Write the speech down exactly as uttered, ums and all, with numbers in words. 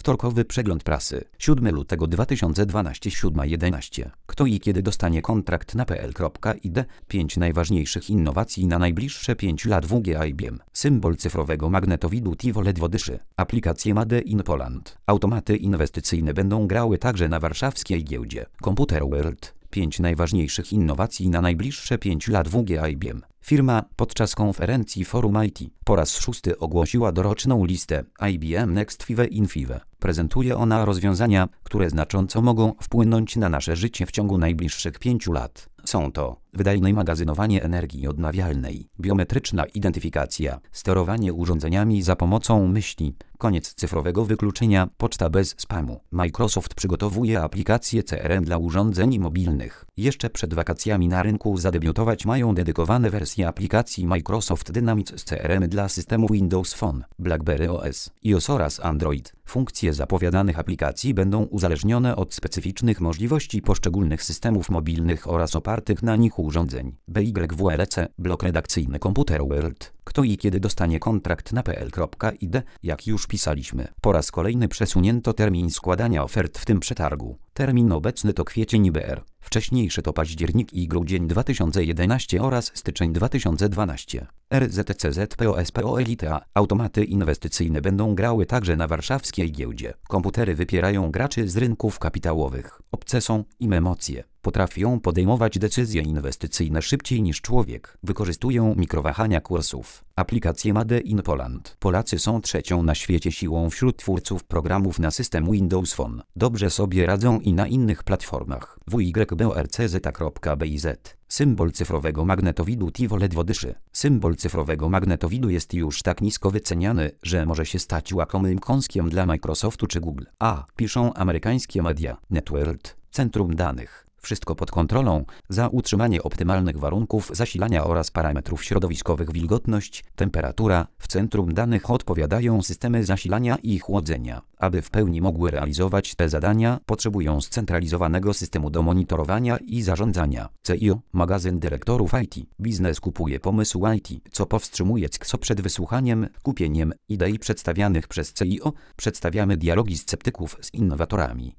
Wtorkowy przegląd prasy. siódmego lutego dwa tysiące dwunastego, siódma jedenaście. Kto i kiedy dostanie kontrakt na p l kropka i d? pięć najważniejszych innowacji na najbliższe pięć lat w U G I B M. Symbol cyfrowego magnetowidu TiVo ledwo dyszy. Aplikacje Made in Poland. Automaty inwestycyjne będą grały także na warszawskiej giełdzie. Computer World. pięć najważniejszych innowacji na najbliższe pięć lat w U G I B M. Firma podczas konferencji Forum I T po raz szósty ogłosiła doroczną listę I B M Next pięć in pięć. Prezentuje ona rozwiązania, które znacząco mogą wpłynąć na nasze życie w ciągu najbliższych pięciu lat. Są to wydajne magazynowanie energii odnawialnej, biometryczna identyfikacja, sterowanie urządzeniami za pomocą myśli, koniec cyfrowego wykluczenia, poczta bez spamu. Microsoft przygotowuje aplikację C R M dla urządzeń mobilnych. Jeszcze przed wakacjami na rynku zadebiutować mają dedykowane wersje aplikacji Microsoft Dynamics C R M dla systemu Windows Phone, BlackBerry O S, iOS oraz Android. Funkcje zapowiadanych aplikacji będą uzależnione od specyficznych możliwości poszczególnych systemów mobilnych oraz opartych na nich urządzeń. B Y W L C, blok redakcyjny Computer World. Kto i kiedy dostanie kontrakt na p l kropka i d? Jak już pisaliśmy, po raz kolejny przesunięto termin składania ofert w tym przetargu. Termin obecny to kwiecień B R. Wcześniejszy to październik i grudzień dwa tysiące jedenasty oraz styczeń dwa tysiące dwunasty. R Z T Z P O S P O Elite. Automaty inwestycyjne będą grały także na warszawskiej giełdzie. Komputery wypierają graczy z rynków kapitałowych. Obce są im emocje. Potrafią podejmować decyzje inwestycyjne szybciej niż człowiek. Wykorzystują mikrowahania kursów. Aplikacje Made in Poland. Polacy są trzecią na świecie siłą wśród twórców programów na system Windows Phone. Dobrze sobie radzą i na innych platformach. W Y B O R C Z kropka B I Z. Symbol cyfrowego magnetowidu TiVo ledwo dyszy. Symbol cyfrowego magnetowidu jest już tak nisko wyceniany, że może się stać łakomym kąskiem dla Microsoftu czy Google. A, piszą amerykańskie media. Networld. Centrum danych. Wszystko pod kontrolą. Za utrzymanie optymalnych warunków zasilania oraz parametrów środowiskowych wilgotność, temperatura. W centrum danych odpowiadają systemy zasilania i chłodzenia. Aby w pełni mogły realizować te zadania, potrzebują scentralizowanego systemu do monitorowania i zarządzania. C I O, magazyn dyrektorów I T. Biznes kupuje pomysł I T, co powstrzymuje C X O przed wysłuchaniem, kupieniem idei przedstawianych przez C I O. Przedstawiamy dialogi sceptyków z innowatorami.